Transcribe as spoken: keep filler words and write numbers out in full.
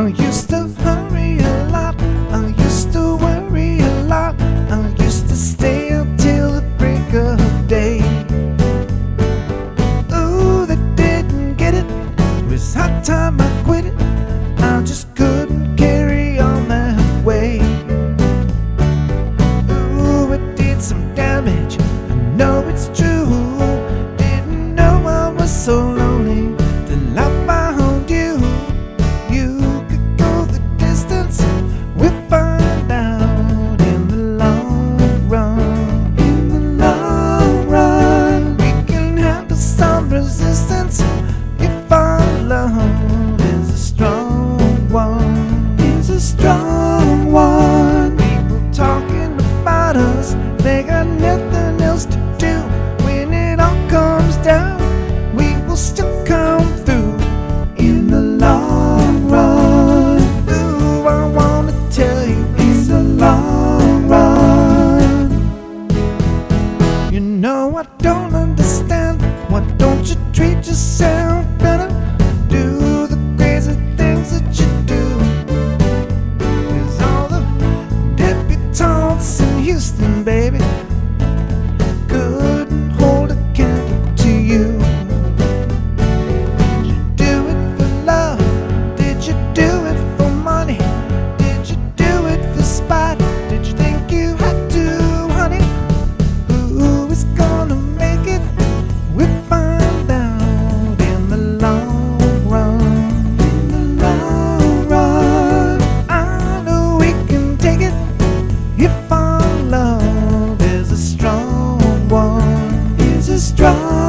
I used to hurry a lot, I used to worry a lot, I used to stay until the break of day. Ooh, they didn't get it, it was high time I quit it, I just couldn't carry on that way. Ooh, it did some damage, I know it's true, didn't know I was so lonely till I found you. You could go the distance, we'll find out in the long run. In the long run, we can handle some resistance if our love is a strong one. Is a strong one. People talking about us, they got nothing else to do. When it all comes down, we will still come through in the long run. Ooh, I wanna tell you, in the long run. You know I don't understand, why don't you treat yourself better? Do the crazy things that you do. 'Cause all the debutantes in Houston, baby, couldn't hold a candle to you. Did you do it for love? Did you do it for money? Did you do it for spite? Did you think you had to, honey? Who is gonna make it? We'll find out in the long run. In the long run, I know we can take it if our love is a strong one. Is a strong